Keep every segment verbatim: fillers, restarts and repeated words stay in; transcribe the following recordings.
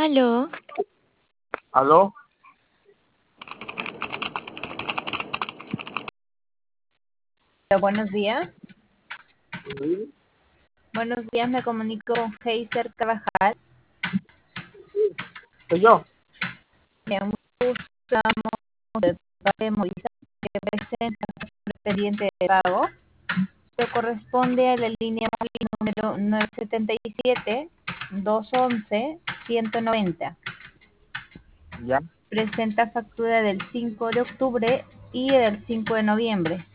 Aló, ¿Aló? Buenos días. Sí, Buenos días, me comunico con Heiser Carvajal. soy yo. Me da mucho gusto, estamos de parte de Movistar que presenta el expediente de pago. Esto corresponde a la línea móvil número nueve siete siete, dos once, ciento noventa. Ya. Presenta factura del cinco de octubre y del cinco de noviembre.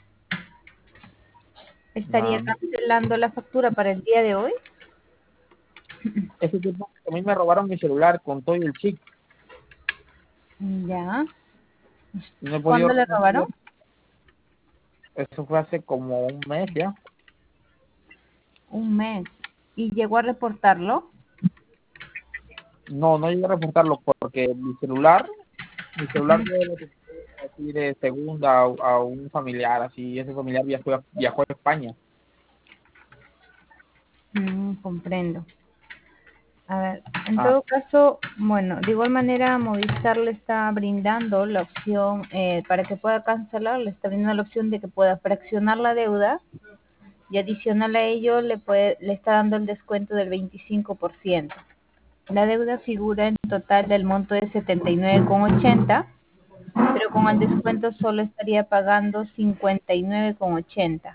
¿Estaría Ah, cancelando la factura para el día de hoy? ese tiempo a mí me robaron mi celular con todo y el chip. Ya. No he podido ¿Cuándo le recuperarlo. robaron? Eso fue hace como un mes ya. Un mes. ¿Y llegó a reportarlo? No, no llegué a reportarlo porque mi celular, mi celular yo lo tenía así de segunda a, a un familiar, así, ese familiar viajó a, viajó a España. Mm, comprendo. A ver, en Ah, todo caso, bueno, de igual manera Movistar le está brindando la opción, eh, para que pueda cancelar, le está brindando la opción de que pueda fraccionar la deuda y adicional a ello le puede, le está dando el descuento del veinticinco por ciento. La deuda figura en total del monto de setenta y nueve con ochenta, pero con el descuento solo estaría pagando cincuenta y nueve con ochenta.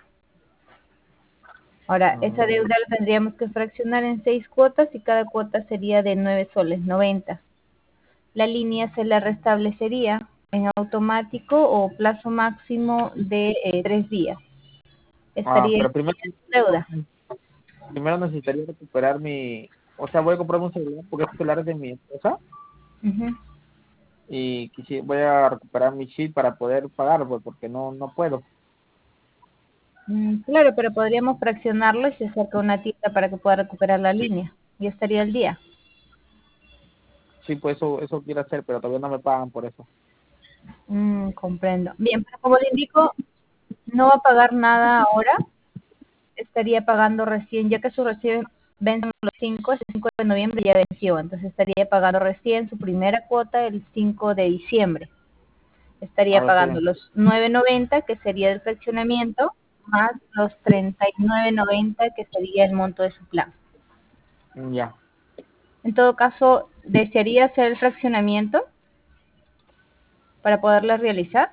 Ahora, esa mm, deuda la tendríamos que fraccionar en seis cuotas y cada cuota sería de nueve soles noventa. La línea se la restablecería en automático o plazo máximo de eh, tres días. ah, Estaría pero primero, en deuda. primero necesitaría recuperar mi, o sea, voy a comprar un celular porque este celular es de mi esposa Ujú. y quisi- voy a recuperar mi chip para poder pagar, pues, porque no, no puedo. Mm, claro, pero podríamos fraccionarlo y se acerca a una tienda para que pueda recuperar la línea. Y estaría el día. Sí, pues eso, eso quiero hacer, pero todavía no me pagan por eso. Mm, comprendo. Bien, pero como le indico, no va a pagar nada ahora. Estaría pagando recién, ya que su recién vence los cinco, el cinco de noviembre ya venció, entonces estaría pagando recién su primera cuota el cinco de diciembre. A Estaría ver, pagando esperen. los nueve noventa, que sería el fraccionamiento, más los treinta y nueve noventa, que sería el monto de su plan. Ya. En todo caso, ¿desearía hacer el fraccionamiento para poderla realizar?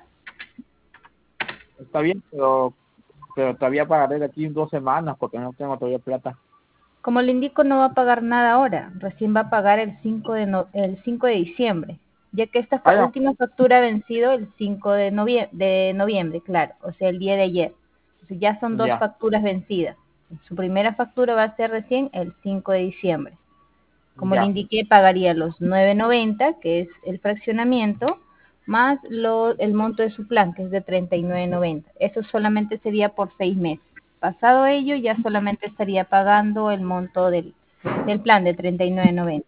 Está bien, pero, pero todavía pagaré de aquí en dos semanas porque no tengo todavía plata. Como le indico, no va a pagar nada ahora, recién va a pagar el cinco de, no- el cinco de diciembre, ya que esta Ah, fa- ya. última factura ha vencido el cinco de novie- de noviembre, claro, o sea, el día de ayer. Entonces ya son dos Ya. facturas vencidas. Su primera factura va a ser recién el cinco de diciembre. Como le Ya. indiqué, pagaría los nueve noventa, que es el fraccionamiento, más lo, el monto de su plan, que es de treinta y nueve noventa. Eso solamente sería por seis meses. Pasado ello, ya solamente estaría pagando el monto del, del plan de treinta y nueve noventa.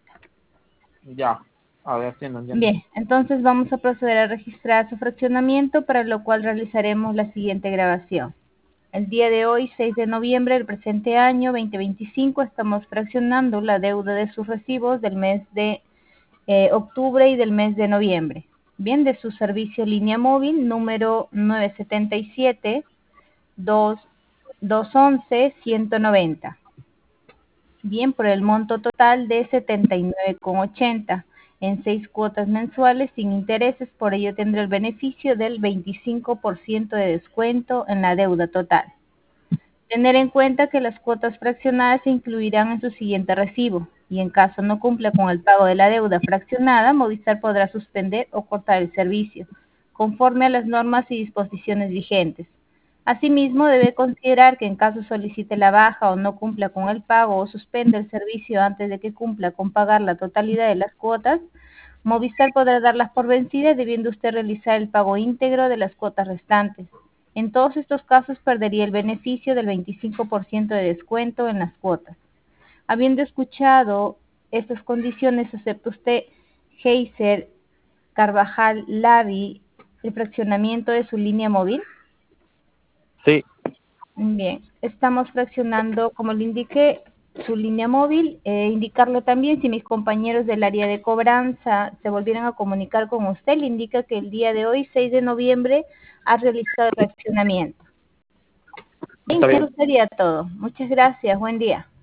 Ya. A ver si no entiendo. Bien, entonces vamos a proceder a registrar su fraccionamiento, para lo cual realizaremos la siguiente grabación. El día de hoy, seis de noviembre del presente año dos mil veinticinco, estamos fraccionando la deuda de sus recibos del mes de eh, octubre y del mes de noviembre. Bien, de su servicio línea móvil número nueve siete siete, dos once, ciento noventa. Bien, por el monto total de setenta y nueve con ochenta en seis cuotas mensuales sin intereses, por ello tendrá el beneficio del veinticinco por ciento de descuento en la deuda total. Tener en cuenta que las cuotas fraccionadas se incluirán en su siguiente recibo y en caso no cumpla con el pago de la deuda fraccionada, Movistar podrá suspender o cortar el servicio, conforme a las normas y disposiciones vigentes. Asimismo, debe considerar que en caso solicite la baja o no cumpla con el pago o suspenda el servicio antes de que cumpla con pagar la totalidad de las cuotas, Movistar podrá darlas por vencidas, debiendo usted realizar el pago íntegro de las cuotas restantes. En todos estos casos perdería el beneficio del veinticinco por ciento de descuento en las cuotas. Habiendo escuchado estas condiciones, ¿acepta usted, Heiser Carvajal Lavi, el fraccionamiento de su línea móvil? Sí. Bien, estamos fraccionando, como le indiqué, su línea móvil, eh, indicarle también si mis compañeros del área de cobranza se volvieran a comunicar con usted, le indica que el día de hoy, seis de noviembre, ha realizado el fraccionamiento. Bien, Está bien. eso sería todo. Muchas gracias, buen día.